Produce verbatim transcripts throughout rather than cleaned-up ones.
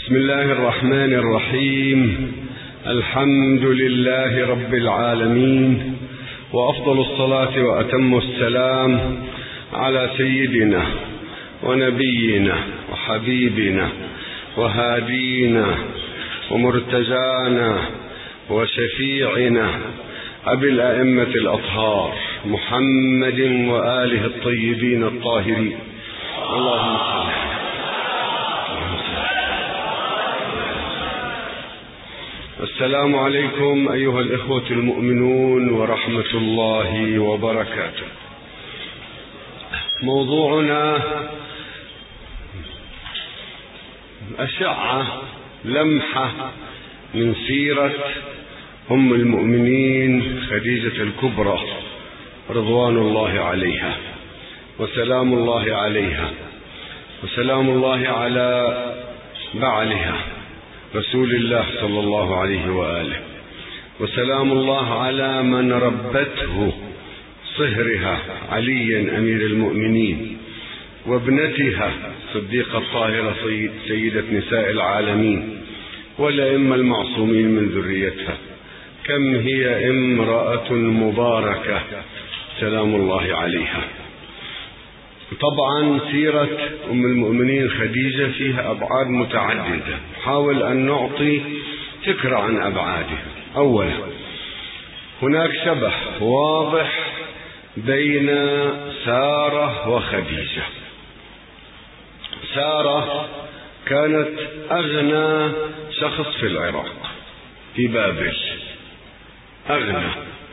بسم الله الرحمن الرحيم. الحمد لله رب العالمين، وأفضل الصلاة وأتم السلام على سيدنا ونبينا وحبيبنا وهادينا ومرتجانا وشفيعنا أبي الأئمة الأطهار محمد وآله الطيبين الطاهرين. اللهم صل. السلام عليكم أيها الإخوة المؤمنون ورحمة الله وبركاته. موضوعنا أشعة لمحة من سيرة أم المؤمنين خديجة الكبرى رضوان الله عليها وسلام الله عليها، وسلام الله على بعلها رسول الله صلى الله عليه وآله، وسلام الله على من ربته صهرها عليا أمير المؤمنين، وابنتها صديقة الطاهرة سيدة نساء العالمين، والأئمة المعصومين من ذريتها. كم هي امرأة مباركة سلام الله عليها. طبعا سيرة أم المؤمنين خديجة فيها أبعاد متعددة، حاول أن نعطي فكرة عن أبعادها. أولا، هناك شبه واضح بين سارة وخديجة. سارة كانت أغنى شخص في العراق في بابل، أغنى،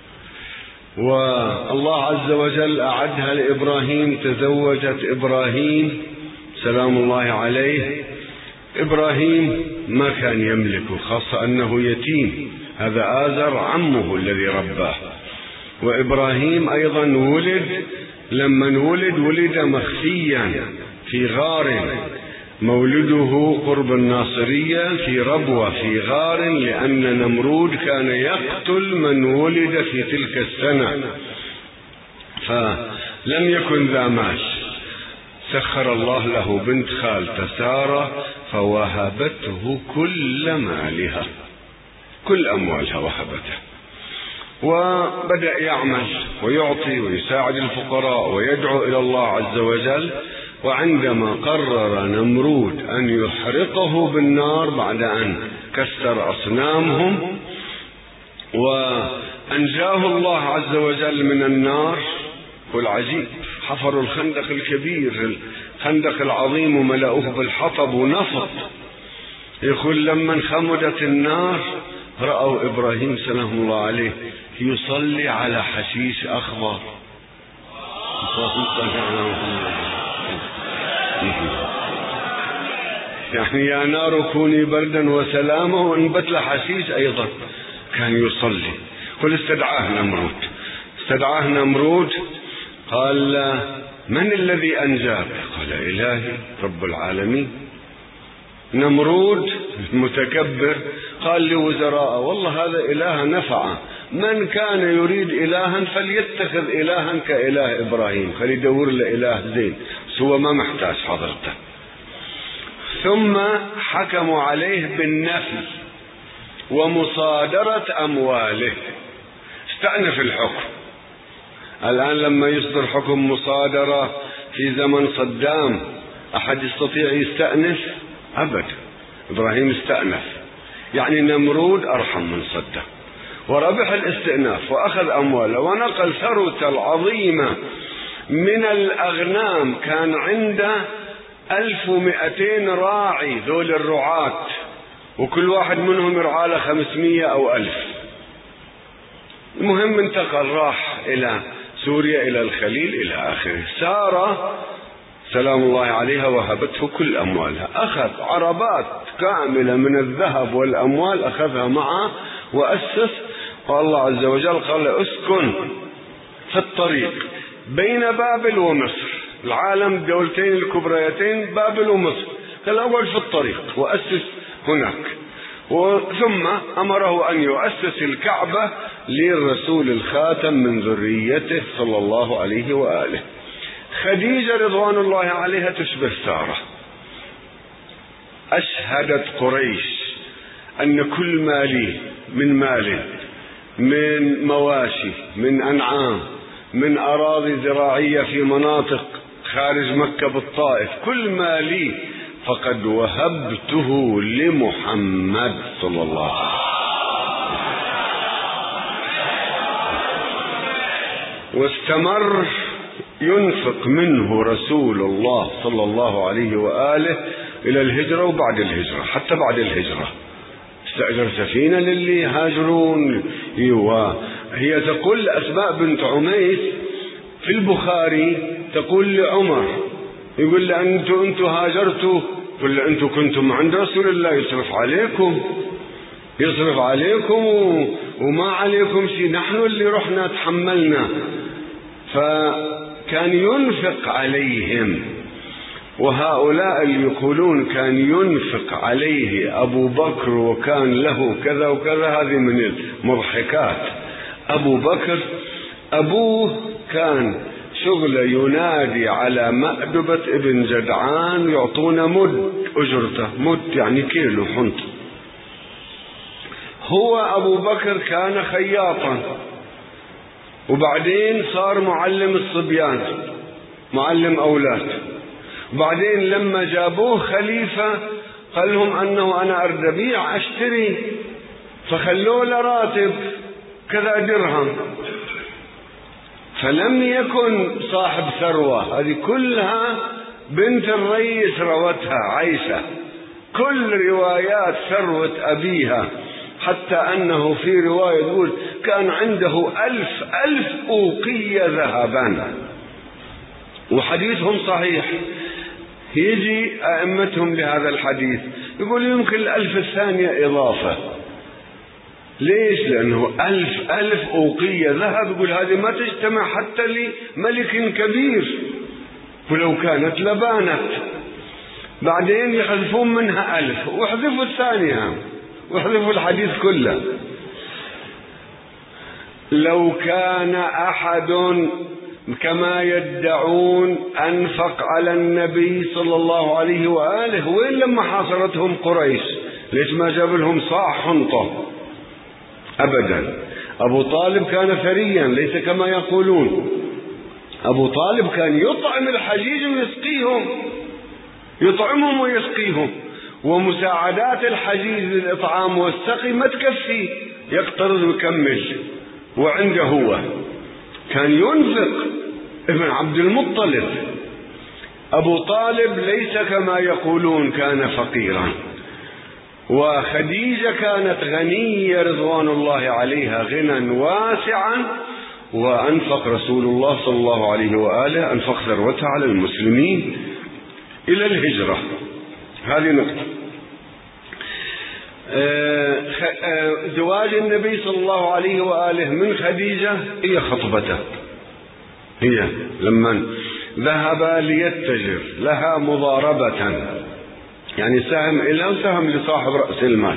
والله عز وجل أعدها لإبراهيم. تزوجت إبراهيم سلام الله عليه. إبراهيم ما كان يملكه، خاصة أنه يتيم، هذا آزر عمه الذي رباه. وإبراهيم أيضا ولد، لما ولد ولد مخفيا في غار، مولده قرب الناصرية في ربوة في غار، لأن نمرود كان يقتل من ولد في تلك السنة، فلم يكن ذا مال. سخر الله له بنت خالته سارة فوهبته كل مالها، كل أموالها وهبته، وبدأ يعمل ويعطي ويساعد الفقراء ويدعو إلى الله عز وجل. وعندما قرر نمرود أن يحرقه بالنار بعد أن كسر أصنامهم وأنجاه الله عز وجل من النار، والعجيب حفروا الخندق الكبير، الخندق العظيم، وملأوه بالحطب ونفط. يقول لما انخمدت النار رأوا إبراهيم سلام الله عليه يصلي على حشيش أخضر. يعني يا نار كوني بردا وسلاما، وانبت له حشيش أيضا كان يصلي. قل استدعاه نمرود، استدعاه نمرود قال من الذي أنجاك؟ قال إلهي رب العالمين. نمرود المتكبر قال لوزراء والله هذا إله نفع، من كان يريد إلها فليتخذ إلها كإله إبراهيم، فليدور له إله زين، سوى ما محتاج حضرته. ثم حكموا عليه بالنفي ومصادرة أمواله، استأنف الحكم. الآن لما يصدر حكم مصادرة في زمن صدام أحد يستطيع يستأنف؟ أبدا. إبراهيم استأنف، يعني نمرود أرحم من صدام، وربح الاستئناف وأخذ أمواله ونقل ثروته العظيمة من الأغنام. كان عنده ألف ومئتين راعي، ذول الرعاة، وكل واحد منهم يرعى له خمسمية أو ألف. المهم انتقل، راح إلى سوريا إلى الخليل إلى آخره. سارة سلام الله عليها وهبته كل أموالها، أخذ عربات كاملة من الذهب والأموال أخذها معه وأسس. والله عز وجل قال اسكن في الطريق بين بابل ومصر، العالم الدولتين الكبريتين بابل ومصر، الأول في الطريق وأسس هناك. ثم أمره أن يؤسس الكعبة للرسول الخاتم من ذريته صلى الله عليه وآله. خديجة رضوان الله عليها تشبه سارة، أشهدت قريش أن كل ما لي من مال، من مواشي، من أنعام، من أراضي زراعية في مناطق خارج مكة بالطائف، كل ما لي فقد وهبته لمحمد صلى الله عليه وسلم. واستمر ينفق منه رسول الله صلى الله عليه وآله إلى الهجرة وبعد الهجرة، حتى بعد الهجرة استأجر سفينة للي هاجرون. وهي تقول أسماء بنت عميس في البخاري، تقول لعمر، يقول له أنتوا أنتوا هاجرتوا، يقول له أنتوا كنتم عند رسول الله يصرف عليكم يصرف عليكم وما عليكم شيء، نحن اللي رحنا تحملنا. فكان ينفق عليهم. وهؤلاء اللي يقولون كان ينفق عليه أبو بكر وكان له كذا وكذا، هذه من المضحكات. أبو بكر أبوه كان شغل ينادي على مأدبة ابن جدعان يعطونا مد أجرته، مد يعني كيلو حنط. هو أبو بكر كان خياطا، وبعدين صار معلم الصبيان، معلم أولاد. وبعدين لما جابوه خليفة قال لهم أنه أنا أريد أبيع أشتري، فخلوه لراتب كذا درهم. فلم يكن صاحب ثروة، هذه كلها بنت الرئيس روتها عيسى، كل روايات ثروة أبيها، حتى أنه في رواية يقول كان عنده ألف ألف أوقية ذهبا، وحديثهم صحيح. يجي أئمتهم لهذا الحديث يقول يمكن الألف الثانية إضافة. ليش؟ لأنه ألف ألف أوقية ذهب، يقول هذه ما تجتمع حتى لملك كبير، ولو كانت لبانت. بعدين يحذفون منها ألف ويحذفوا الثانية ويحذفوا الحديث كله. لو كان أحد كما يدعون أنفق على النبي صلى الله عليه وآله، وين لما حاصرتهم قريش؟ ليش ما جاب لهم صاع حنطة؟ أبدا. أبو طالب كان ثريا ليس كما يقولون. أبو طالب كان يطعم الحجيج ويسقيهم، يطعمهم ويسقيهم، ومساعدات الحجيج للإطعام والسقي ما تكفي، يقترض ويكمل. وعنده هو كان ينفق. ابن عبد المطلب أبو طالب ليس كما يقولون كان فقيرا، وخديجة كانت غنية رضوان الله عليها غنى واسعا، وأنفق رسول الله صلى الله عليه وآله أنفق ثروتها على المسلمين إلى الهجرة. هذه نقطة. زواج النبي صلى الله عليه وآله من خديجة هي خطبته، هي لما ذهب ليتجر لها مضاربة، يعني سهم إلى وسهم لصاحب رأس المال.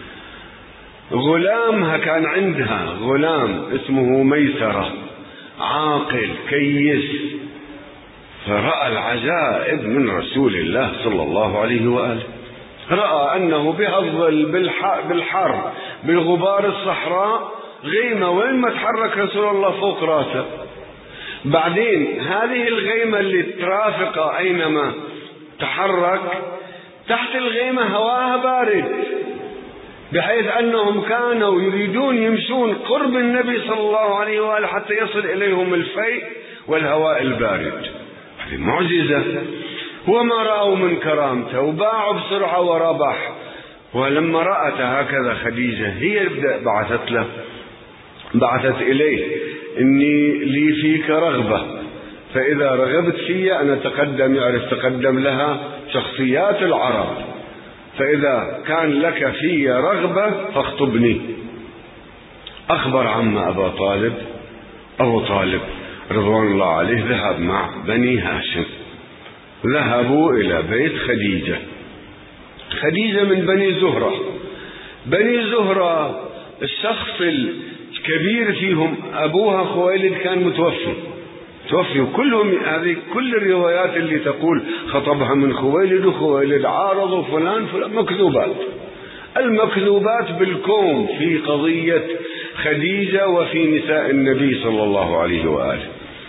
غلامها كان عندها غلام اسمه ميسرة عاقل كيس، فرأى العجائب من رسول الله صلى الله عليه وآله. رأى أنه بهالظل بالحر بالغبار الصحراء غيمة، وين ما تحرك رسول الله فوق راسه. بعدين هذه الغيمة اللي ترافق أينما تحرك، تحت الغيمة هواها بارد، بحيث أنهم كانوا يريدون يمشون قرب النبي صلى الله عليه وآله حتى يصل إليهم الفيء والهواء البارد. هذه معجزة. وما رأوا من كرامته وباعوا بسرعة وربح. ولما رأت هكذا خديجة هي بعثت له بعثت إليه إني لي فيك رغبة، فإذا رغبت في أنا تقدم، يعرف تقدم لها شخصيات العرب، فإذا كان لك في رغبة فاخطبني. أخبر عم أبا طالب. أبو طالب رضوان الله عليه ذهب مع بني هاشم، ذهبوا إلى بيت خديجة. خديجة من بني زهرة. بني زهرة الشخص الكبير فيهم أبوها خويلد كان متوفي توفي. كلهم هذه كل الروايات اللي تقول خطبها من خويلد وخويلد عارض وفلان فلان مكذوبات. المكذوبات بالكون في قضية خديجة وفي نساء النبي صلى الله عليه وآله.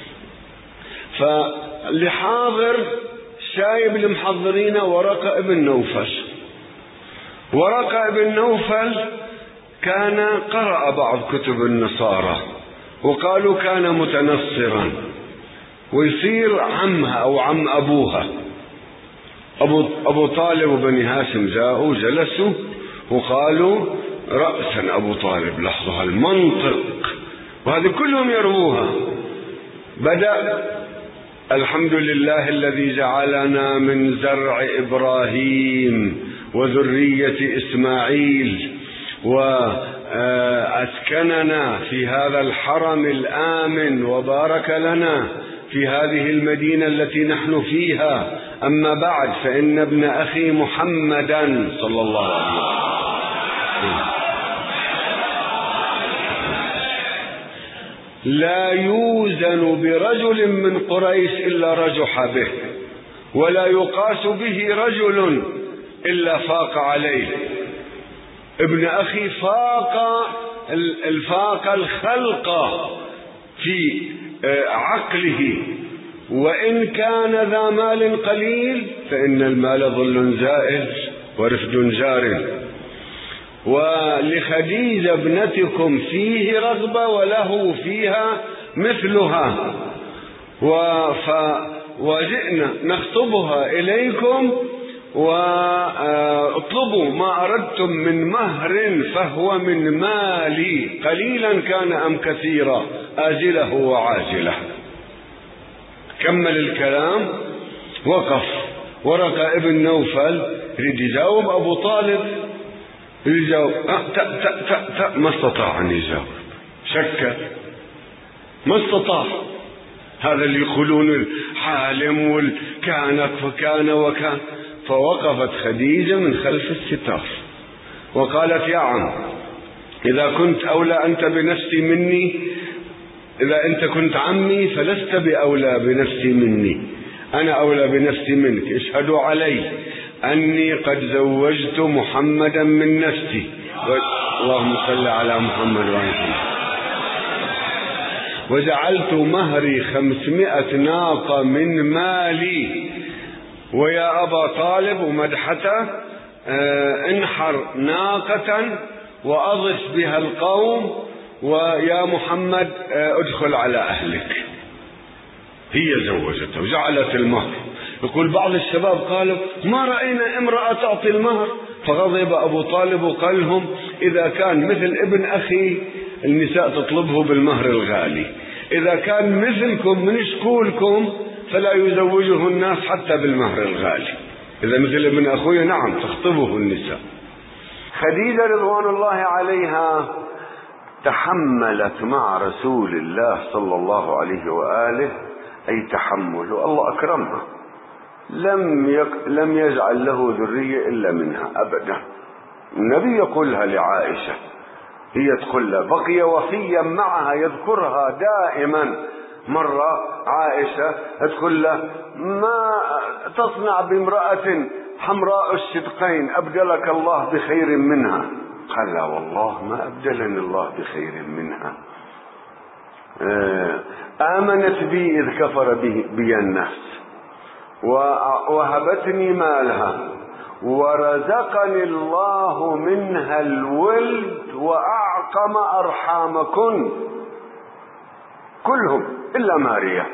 فاللي حاضر شايب المحضرين ورقة ابن نوفل. ورقة ابن نوفل كان قرأ بعض كتب النصارى وقالوا كان متنصرا ويصير عمها أو عم أبوها. أبو, أبو طالب وبني هاشم جاءوا جلسوا وقالوا رأسا أبو طالب. لحظة المنطق وهذه كلهم يروها. بدأ الحمد لله الذي جعلنا من زرع إبراهيم وذرية إسماعيل وأسكننا في هذا الحرم الآمن وبارك لنا في هذه المدينة التي نحن فيها. أما بعد فإن ابن أخي محمدا صلى الله عليه وسلم لا يوزن برجل من قريش إلا رجح به، ولا يقاس به رجل إلا فاق عليه. ابن أخي فاق الفاق الخلق في عقله، وإن كان ذا مال قليل فإن المال ظل زائل ورفد جار. ولخديجة ابنتكم فيه رغبة وله فيها مثلها، وجئنا نخطبها إليكم واطلبوا ما أردتم من مهر فهو من مالي قليلا كان أم كثيرا آجله وعاجله. كمل الكلام وقف. ورقة ابن نوفل يريد يجاوب أبو طالب يجاوب أه تا تا تا تا ما استطاع أن يجاوب، شك ما استطاع. هذا اللي يقولون الحالم والكان فكان وكان. فوقفت خديجة من خلف الستار وقالت يا عم إذا كنت أولى أنت بنفسي مني، إذا أنت كنت عمي فلست بأولى بنفسي مني، أنا أولى بنفسي منك. اشهدوا علي أني قد زوجت محمدا من نفسي. اللهم صل على محمد وعلى وجعلت مهري خمسمائة ناقة من مالي. ويا أبا طالب ومدحته اه انحر ناقة وأضف بها القوم، ويا محمد اه ادخل على أهلك. هي زوجته وجعلت المهر. يقول بعض الشباب قالوا ما رأينا امرأة تعطي المهر، فغضب أبو طالب وقال لهم إذا كان مثل ابن أخي النساء تطلبه بالمهر الغالي، إذا كان مثلكم من شكولكم فلا يزوجه الناس حتى بالمهر الغالي. إذا مثل ابن أخوي نعم تخطبه النساء. خديجة رضوان الله عليها تحملت مع رسول الله صلى الله عليه وآله أي تحمل، الله أكرمها، لم يق... لم يجعل له ذرية إلا منها أبدا. النبي يقولها لعائشة، هي تقول له بقي وفيا معها يذكرها دائما. مرة عائشة تقول له ما تصنع بامرأة حمراء الشدقين أبدلك الله بخير منها؟ قال لا والله ما أبدلني الله بخير منها، آمنت بي إذ كفر بي الناس ووهبتني مالها ورزقني الله منها الولد وأعقم أرحامكن كلهم إلا ماريا،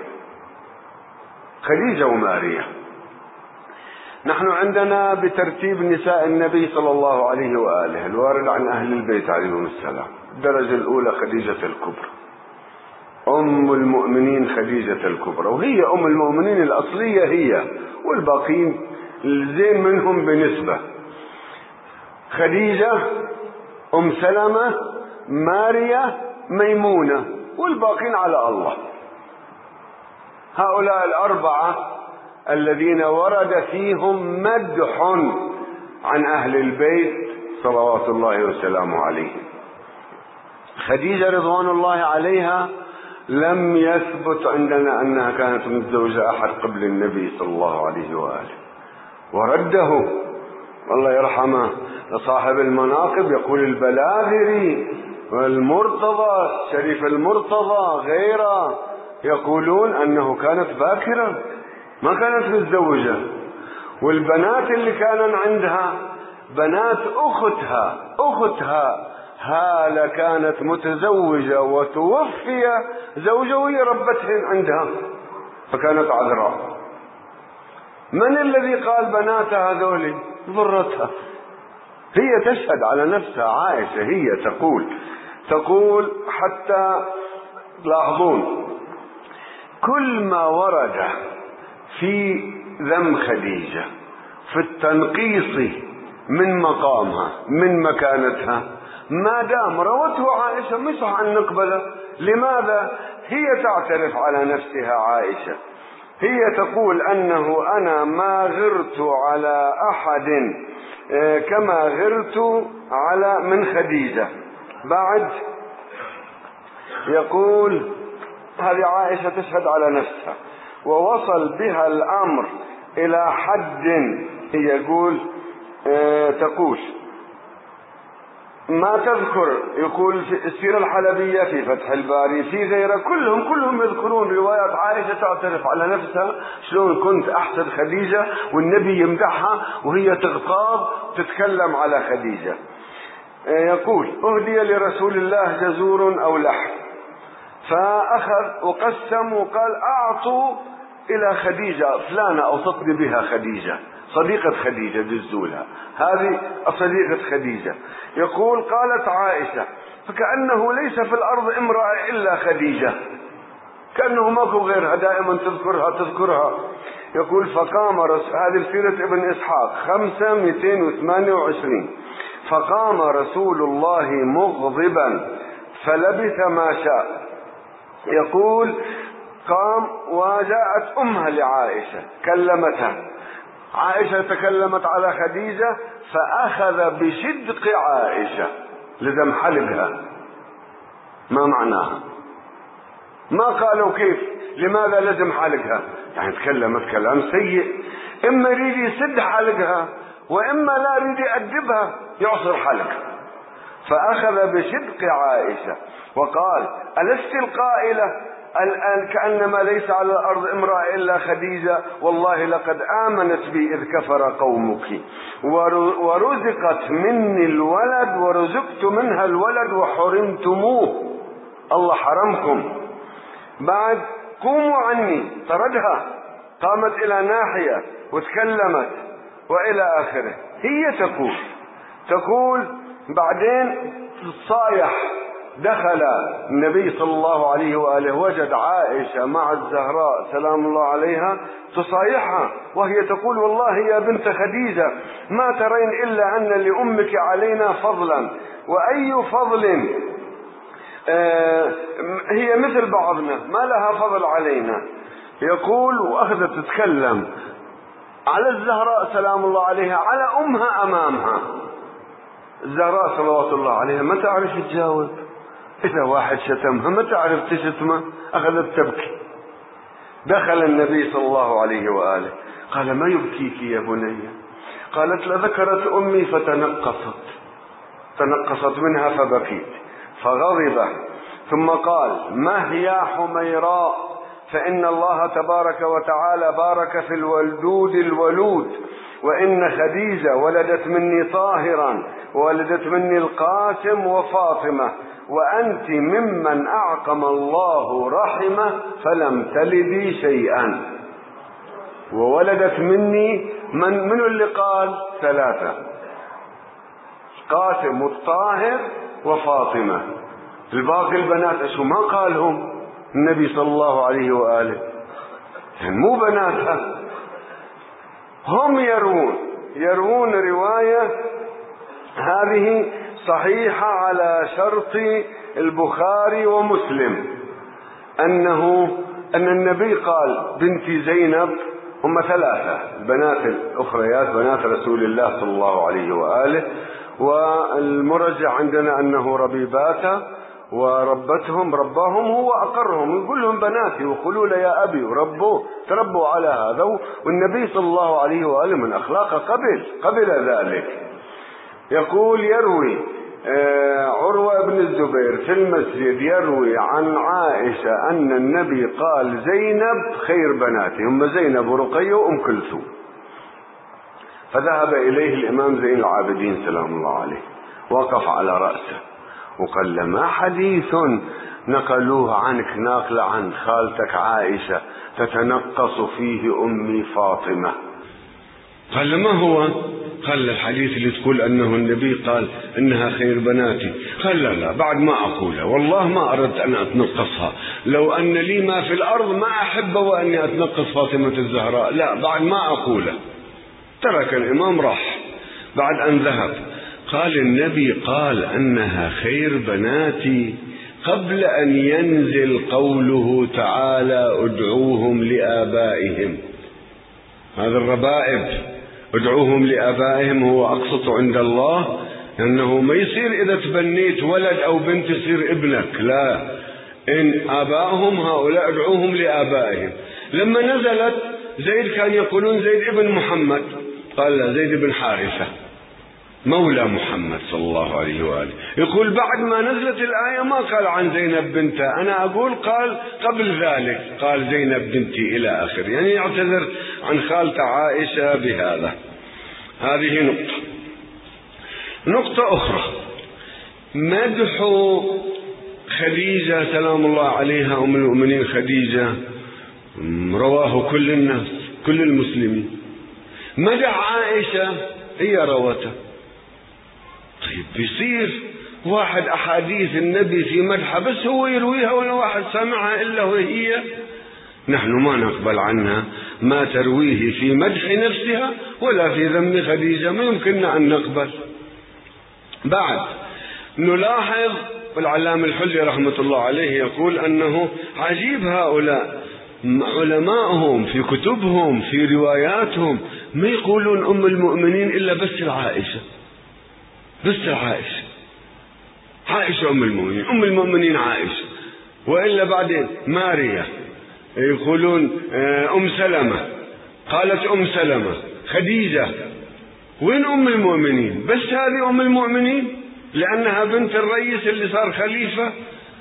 خديجة وماريا. نحن عندنا بترتيب نساء النبي صلى الله عليه وآله الوارد عن أهل البيت عليهم السلام. الدرجة الأولى خديجة الكبرى أم المؤمنين، خديجة الكبرى، وهي أم المؤمنين الأصلية هي، والباقين الزين منهم بنسبة. خديجة، أم سلمة، ماريا، ميمونة، والباقين على الله. هؤلاء الأربعة الذين ورد فيهم مدح عن أهل البيت صلوات الله وسلامه عليهم. خديجة رضوان الله عليها لم يثبت عندنا أنها كانت متزوجة أحد قبل النبي صلى الله عليه وآله. ورده الله يرحمه صاحب المناقب يقول البلاذري والمرتضى شريف المرتضى غيره يقولون أنه كانت باكرة ما كانت متزوجة، والبنات اللي كانن عندها بنات أختها أختها هالة كانت متزوجة وتوفي زوجها وهي ربتهن عندها فكانت عذراء. من الذي قال بناتها هذول؟ ضرتها، هي تشهد على نفسها عائشة، هي تقول تقول حتى لاحظون كل ما ورد في ذم خديجة في التنقيص من مقامها من مكانتها ما دام روته عائشة مش صح أن نقبله. لماذا؟ هي تعترف على نفسها عائشة، هي تقول أنه أنا ما غرت على أحد كما غرت على من خديجة. بعد يقول هذه عائشة تشهد على نفسها ووصل بها الأمر إلى حد يقول تقول ما تذكر، يقول في السيرة الحلبية في فتح الباري في غيره كلهم كلهم يذكرون روايات عائشة تعترف على نفسها شلون كنت أحسد خديجة والنبي يمدحها وهي تغتاظ تتكلم على خديجة. يقول أهدي لرسول الله جزور أو لحم فأخذ وقسم وقال أعطوا إلى خديجة فلانة أوصتني بها خديجة صديقة خديجة جزولها هذه صديقة خديجة. يقول قالت عائشة فكأنه ليس في الأرض امرأة إلا خديجة، كأنه ماكو غيرها دائما تذكرها تذكرها. يقول فقام رسول هذه سيرة ابن إسحاق خمسة مئتين وثمانية وعشرين فقام رسول الله مغضبا فلبث ما شاء. يقول قام وجاءت أمها لعائشة كلمتها، عائشة تكلمت على خديجة فأخذ بشدق عائشة لزم حلقها. ما معناها؟ ما قالوا كيف لماذا لزم حلقها؟ يعني تكلمت كلام سيء، إما يريد يسد حلقها وإما لا يريد يأدبها يعصر حلق. فأخذ بشدق عائشة وقال ألست القائلة الآن كأنما ليس على الأرض امرأة إلا خديجة؟ والله لقد آمنت بي إذ كفر قومك ورزقت مني الولد ورزقت منها الولد وحرمتموه، الله حرمكم. بعد قوموا عني طردها، قامت إلى ناحية وتكلمت وإلى آخره. هي تقول تقول بعدين تصايح دخل النبي صلى الله عليه وآله وجد عائشة مع الزهراء سلام الله عليها تصايحها وهي تقول والله يا بنت خديجة ما ترين إلا أن لأمك علينا فضلا وأي فضل آه هي مثل بعضنا ما لها فضل علينا. يقول وأخذت تتكلم على الزهراء سلام الله عليها على أمها أمامها. الزهراء صلوات الله عليها ما تعرف تجاوب، إذا واحد شتمها ما تعرف تشتمه، أخذت تبكي. دخل النبي صلى الله عليه وآله قال ما يبكيك يا بني؟ قالت لذكرت أمي فتنقصت تنقصت منها فبكيت فغضب ثم قال ما هي حميراء فإن الله تبارك وتعالى بارك في الولدود الولود وإن خديجة ولدت مني طاهرا وولدت مني القاسم وفاطمة وأنت ممن أعقم الله رحمه فلم تلدي شيئا. وولدت مني من من اللي قال ثلاثة قاسم والطاهر وفاطمة، الباقي البنات شو ما قالهم النبي صلى الله عليه وآله؟ يعني مو بناتها. هم يروون يروون رواية هذه صحيحة على شرط البخاري ومسلم أنه أن النبي قال بنتي زينب هم ثلاثة البنات الأخريات بنات رسول الله صلى الله عليه وآله، والمرجع عندنا أنه ربيباتا وربتهم رباهم هو أقرهم، يقول لهم بناتي وخلوا لي يا أبي، وربوا تربوا على هذا. والنبي صلى الله عليه وآله من أخلاقه قبل قبل ذلك. يقول يروي عروة بن الزبير في المسجد يروي عن عائشة أن النبي قال زينب خير بناتي، هم زينب ورقية وأم كلثوم. فذهب إليه الإمام زين العابدين سلام الله عليه، وقف على رأسه وقال: ما حديث نقلوه عنك ناقل عن خالتك عائشة تتنقص فيه أمي فاطمة؟ قال: ما هو؟ قال: الحديث اللي تقول أنه النبي قال إنها خير بناتي. قال: لا لا، بعد ما أقوله، والله ما أردت أن أتنقصها، لو أن لي ما في الأرض ما أحب وأني أتنقص فاطمة الزهراء، لا بعد ما أقوله. ترك الإمام راح. بعد أن ذهب قال: النبي قال أنها خير بناتي قبل أن ينزل قوله تعالى ادعوهم لآبائهم. هذا الربائب ادعوهم لآبائهم هو أقسط عند الله، لأنه ما يصير إذا تبنيت ولد أو بنت يصير ابنك، لا، إن آبائهم هؤلاء ادعوهم لآبائهم. لما نزلت زيد كان يقولون زيد ابن محمد، قال لا، زيد بن حارثة مولى محمد صلى الله عليه وآله. يقول بعد ما نزلت الآية ما قال عن زينب بنتها، أنا أقول قال قبل ذلك قال زينب بنتي إلى آخر، يعني يعتذر عن خالته عائشة بهذا. هذه نقطة. نقطة أخرى، مدح خديجة سلام الله عليها أم المؤمنين خديجة رواه كل الناس كل المسلمين. مدح عائشة هي روته. طيب بيصير واحد أحاديث النبي في مدحها بس هو يرويها ولا واحد سمعها إلا وهي؟ نحن ما نقبل عنها ما ترويه في مدح نفسها ولا في ذم خديجة، ما يمكننا أن نقبل. بعد نلاحظ والعلامة الحلي رحمة الله عليه يقول أنه عجيب هؤلاء علماءهم في كتبهم في رواياتهم ما يقولون أم المؤمنين إلا بس العائشة، بس العائشة، عائشة أم المؤمنين، أم المؤمنين عائشة، وإلا بعدين ماريا، يقولون أم سلمة، قالت أم سلمة، خديجة، وين أم المؤمنين؟ بس هذه أم المؤمنين لأنها بنت الرئيس اللي صار خليفة.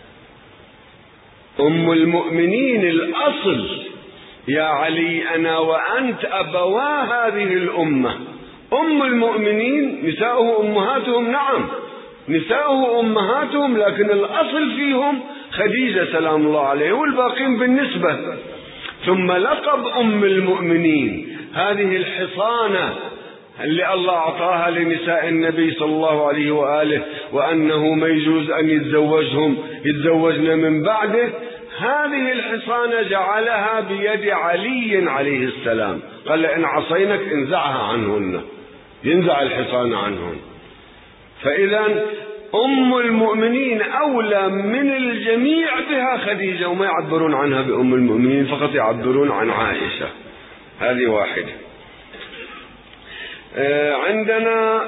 أم المؤمنين الأصل يا علي أنا وأنت أبوا هذه الأمة. أم المؤمنين نساؤه أمهاتهم، نعم نساؤه أمهاتهم، لكن الأصل فيهم خديجة سلام الله عليه والباقين بالنسبة. ثم لقب أم المؤمنين هذه الحصانة اللي الله أعطاها لنساء النبي صلى الله عليه وآله، وأنه ما يجوز أن يتزوجهم يتزوجن من بعده، هذه الحصانة جعلها بيد علي عليه السلام، قال إن عصينك انزعها عنهن، ينزع الحصانة عنهن. فإذا أم المؤمنين أولى من الجميع بها خديجة، وما يعبرون عنها بأم المؤمنين، فقط يعبرون عن عائشة. هذه واحدة. عندنا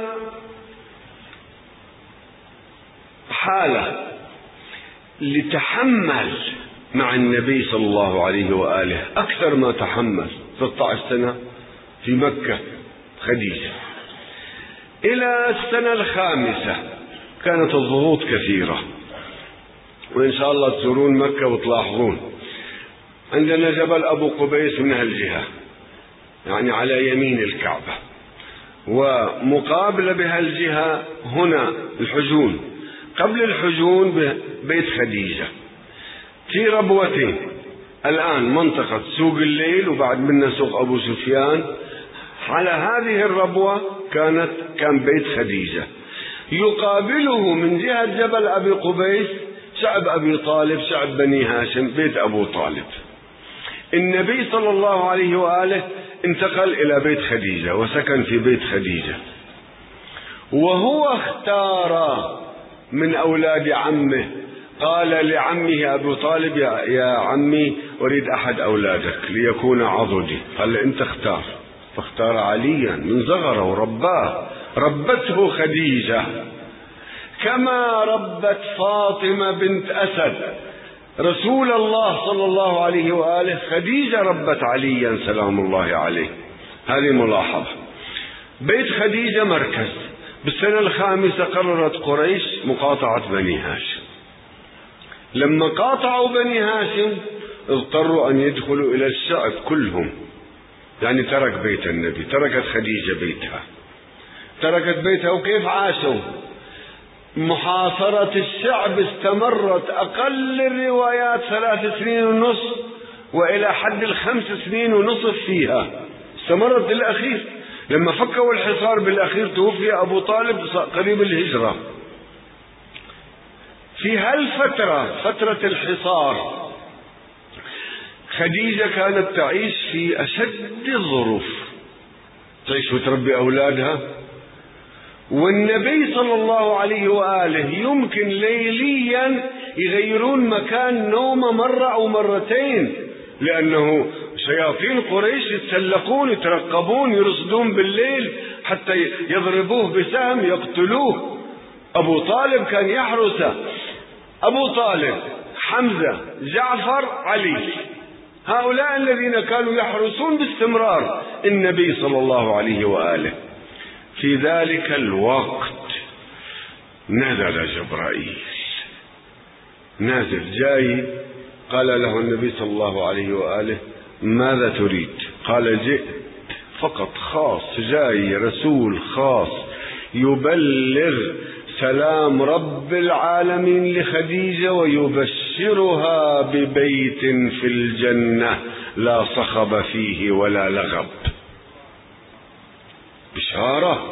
حالة لتحمل مع النبي صلى الله عليه وآله أكثر ما تحمل ستة عشر سنة في مكة خديجة. إلى السنة الخامسة كانت الضغوط كثيرة، وإن شاء الله تزورون مكة وتلاحظون عندنا جبل أبو قبيس من هالجهة، يعني على يمين الكعبة، ومقابل بهالجهة هنا الحجون، قبل الحجون بيت خديجة، في ربوتين الآن منطقة سوق الليل وبعد منها سوق أبو سفيان. على هذه الربوة كانت كان بيت خديجة، يقابله من جهة جبل أبي قبيس شعب أبي طالب، شعب بني هاشم، بيت أبو طالب. النبي صلى الله عليه وآله انتقل إلى بيت خديجة وسكن في بيت خديجة، وهو اختار من أولاد عمه، قال لعمه أبو طالب يا, يا عمي أريد أحد أولادك ليكون عضدي، قال أنت اختار، فاختار عليا من صغره ورباه، ربته خديجة. كما ربت فاطمة بنت أسد رسول الله صلى الله عليه وآله، خديجة ربت عليا سلام الله عليه. هذه ملاحظة. بيت خديجة مركز. بالسنة الخامسة قررت قريش مقاطعة بني هاشم. لما قاطعوا بني هاشم اضطروا أن يدخلوا إلى الشعب كلهم، يعني ترك بيت النبي، تركت خديجة بيتها، تركت بيتها. وكيف عاشوا؟ محاصرة الشعب استمرت أقل الروايات ثلاث سنين ونصف، وإلى حد الخمس سنين ونصف فيها استمرت بالأخير. لما فكوا الحصار بالأخير توفي أبو طالب قريب الهجرة. في هالفترة فترة الحصار خديجة كانت تعيش في أشد الظروف، تعيش وتربي أولادها. والنبي صلى الله عليه وآله يمكن ليليا يغيرون مكان نومه مرة أو مرتين، لأنه شياطين قريش يتسلقون يترقبون يرصدون بالليل حتى يضربوه بسهم يقتلوه. أبو طالب كان يحرسه، أبو طالب، حمزة، جعفر، علي، هؤلاء الذين كانوا يحرسون باستمرار النبي صلى الله عليه وآله. في ذلك الوقت نزل جبرائيل، نازل جاي. قال له النبي صلى الله عليه وآله: ماذا تريد؟ قال: جئت فقط خاص، جاي رسول خاص يبلغ سلام رب العالمين لخديجة ويبشرها ببيت في الجنة لا صخب فيه ولا لغب. بشارة.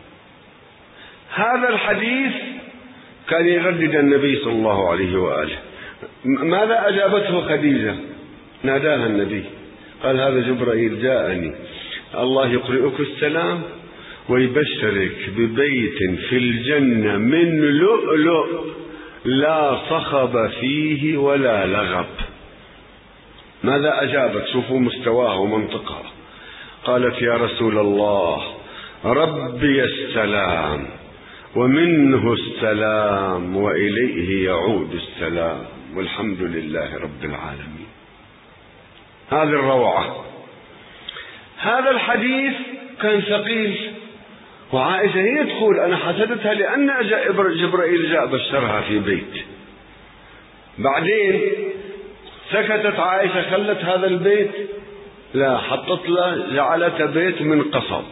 هذا الحديث كان يردد النبي صلى الله عليه وآله. ماذا أجابته خديجة؟ ناداها النبي قال: هذا جبرائيل جاءني، الله يقرئك السلام ويبشرك ببيت في الجنة من لؤلؤ لا صخب فيه ولا لغب. ماذا أجابت؟ شوفوا مستواها ومنطقها. قالت: يا رسول الله، ربي السلام ومنه السلام وإليه يعود السلام والحمد لله رب العالمين. هذه الروعة. هذا الحديث كان ثقيل، وعائشة هي تقول: أنا حسدتها لأن جبرائيل جاء بشرها في بيت. بعدين سكتت عائشة، خلت هذا البيت، لا، حطت له، جعلت بيت من قصب.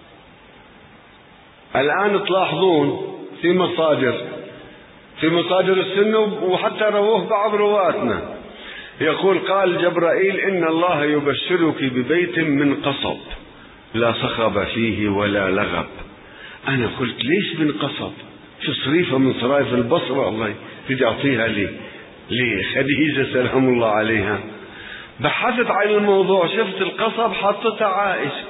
الآن تلاحظون في مصادر في مصادر السنة وحتى رواه بعض رواتنا يقول: قال جبرائيل: إن الله يبشرك ببيت من قصب لا صخب فيه ولا لغب. أنا قلت: ليش من قصب؟ شو صريفة من صرايف البصرة الله تجي أعطيها لي لخديجة سلام الله عليها. بحثت عن الموضوع، شفت القصب حطتها عائشة.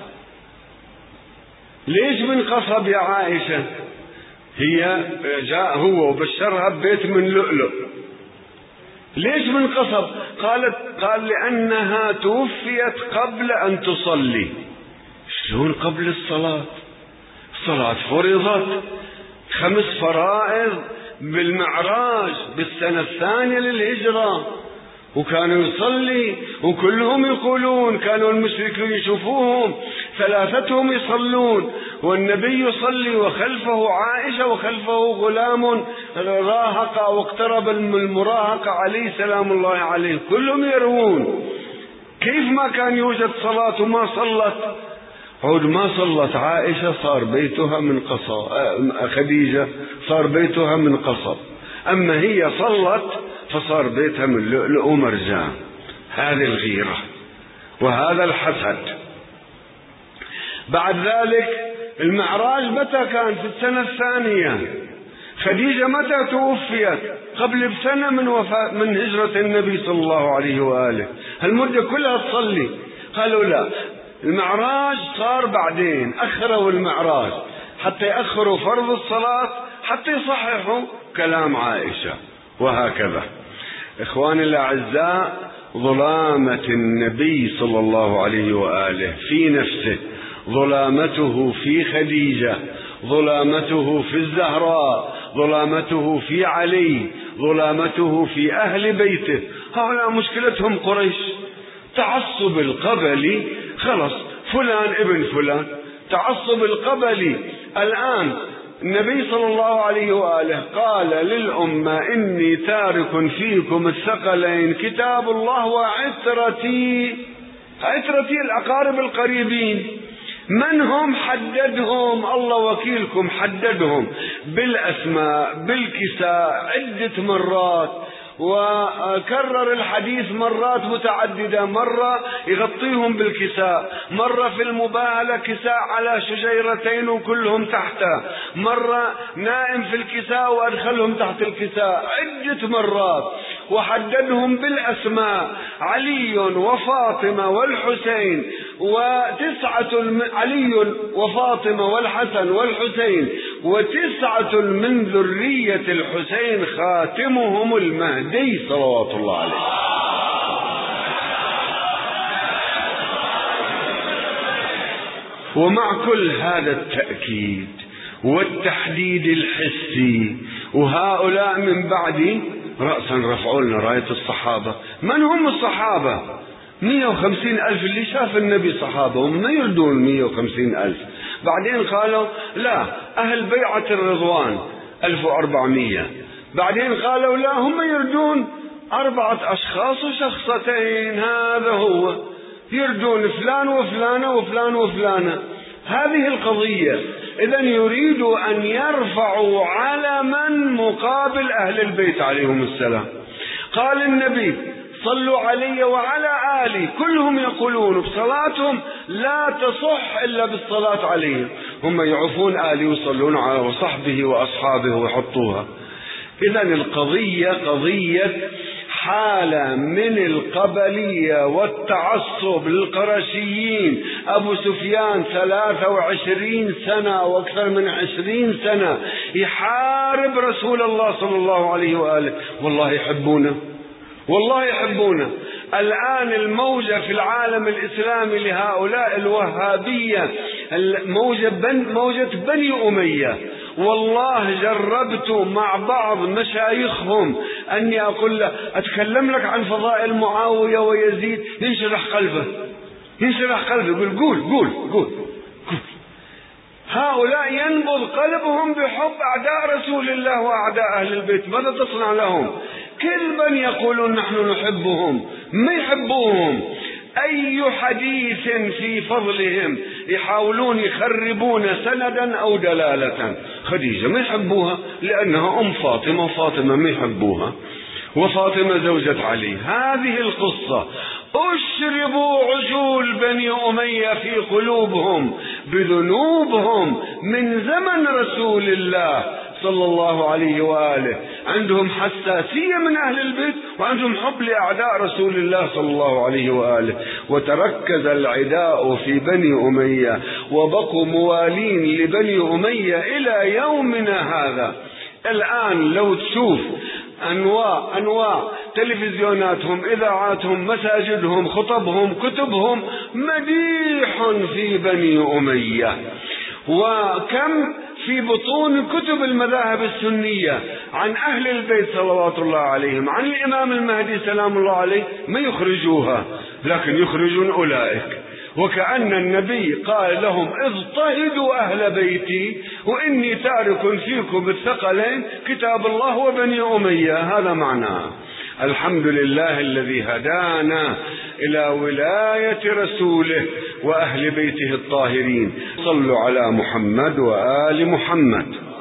ليش من قصب يا عائشة؟ هي جاء هو وبشرها ببيت من لؤلؤ. ليش من قصب؟ قالت قال لأنها توفيت قبل أن تصلي. شلون قبل الصلاة؟ الصلاة فرضت خمس فرائض بالمعراج بالسنة الثانية للهجرة، وكانوا يصلي وكلهم يقولون، كانوا المشركين يشوفوهم ثلاثتهم يصلون والنبي يصلي وخلفه عائشة وخلفه غلام راهق أو اقترب المراهقة عليه سلام الله عليه، كلهم يروون. كيف ما كان يوجد صلاة وما صلت؟ عود ما صلت عائشة صار بيتها من قصب، خديجة صار بيتها من قصب، أما هي صلت فصار بيتها من لؤلؤ ومرجان. هذه الغيرة وهذا الحسد. بعد ذلك المعراج متى كان؟ في السنة الثانية. خديجة متى توفيت؟ قبل بسنة من وفاة من هجرة النبي صلى الله عليه وآله. هالمدة كلها تصلي. قالوا لا، المعراج صار بعدين، أخروا المعراج حتى يأخروا فرض الصلاة حتى يصححوا كلام عائشة. وهكذا إخواني الأعزاء، ظلامة النبي صلى الله عليه وآله في نفسه، ظلامته في خديجة، ظلامته في الزهراء، ظلامته في علي، ظلامته في أهل بيته. هؤلاء مشكلتهم قريش، تعصب القبلي، خلص فلان ابن فلان، تعصب القبلي. الآن النبي صلى الله عليه وآله قال للأمة: إني تارك فيكم الثقلين، كتاب الله وعترتي. عترتي الأقارب القريبين. من هم؟ حددهم الله وكيلكم، حددهم بالأسماء بالكساء عدة مرات، وكرر الحديث مرات متعددة. مرة يغطيهم بالكساء، مرة في المباهلة كساء على شجيرتين وكلهم تحته، مرة نائم في الكساء وأدخلهم تحت الكساء عدة مرات، وحددهم بالأسماء: علي وفاطمة والحسين وتسعة، علي وفاطمة والحسن والحسين وتسعة من ذرية الحسين خاتمهم المهدي صلوات الله عليه. ومع كل هذا التأكيد والتحديد الحسي، وهؤلاء من بعد رأسا رفعوا لنا راية الصحابة. من هم الصحابة؟ مئة وخمسين ألف اللي شاف النبي صحابة، هم ما يردون مئة وخمسين ألف. بعدين قالوا لا، أهل بيعة الرضوان ألف وأربعمئة. بعدين قالوا لا، هم يردون أربعة أشخاص وشخصتين، هذا هو، يردون فلان وفلانة وفلان وفلانة. هذه القضية. إذن يريدوا أن يرفعوا علما مقابل أهل البيت عليهم السلام. قال النبي: صلوا علي وعلى آلي. كلهم يقولون بصلاتهم لا تصح إلا بالصلاة عليهم. هم يعفون آلي ويصلون على وصحبه وأصحابه ويحطوها. إذن القضية قضية حالة من القبلية والتعصب للقرشيين. أبو سفيان ثلاثة وعشرين سنة وأكثر من عشرين سنة يحارب رسول الله صلى الله عليه وآله. والله يحبونه، والله يحبونه. الآن الموجة في العالم الإسلامي لهؤلاء الوهابية، موجة, بن موجة بني أمية. والله جربت مع بعض مشايخهم أني أقول له: أتكلم لك عن فضائل معاوية ويزيد، ينشرح قلبه، ينشرح قلبه، يقول قول قول قول. هؤلاء ينبض قلبهم بحب أعداء رسول الله وأعداء أهل البيت. ماذا تصنع لهم؟ كذبا يقولون نحن نحبهم، ما يحبوهم. أي حديث في فضلهم يحاولون يخربون سندا أو دلالة. خديجة ما يحبوها لأنها أم فاطمة، وفاطمة ما يحبوها، وفاطمة زوجة علي. هذه القصة. أشربوا عجول بني أمية في قلوبهم بذنوبهم من زمن رسول الله صلى الله عليه وآله. عندهم حساسية من أهل البيت، وعندهم حب لأعداء رسول الله صلى الله عليه وآله. وتركز العداء في بني أمية، وبقوا موالين لبني أمية إلى يومنا هذا. الآن لو تشوف أنواع أنواع تلفزيوناتهم، إذاعاتهم، مساجدهم، خطبهم، كتبهم، مديح في بني أمية. وكم في بطون كتب المذاهب السنية عن أهل البيت صلوات الله عليهم، عن الإمام المهدي سلام الله عليه، ما يخرجوها، لكن يخرجون أولئك. وكأن النبي قال لهم: اضطهدوا أهل بيتي وإني تارك فيكم الثقلين، كتاب الله وبني أمية. هذا معناه. الحمد لله الذي هدانا إلى ولاية رسوله وأهل بيته الطاهرين. صلوا على محمد وآل محمد.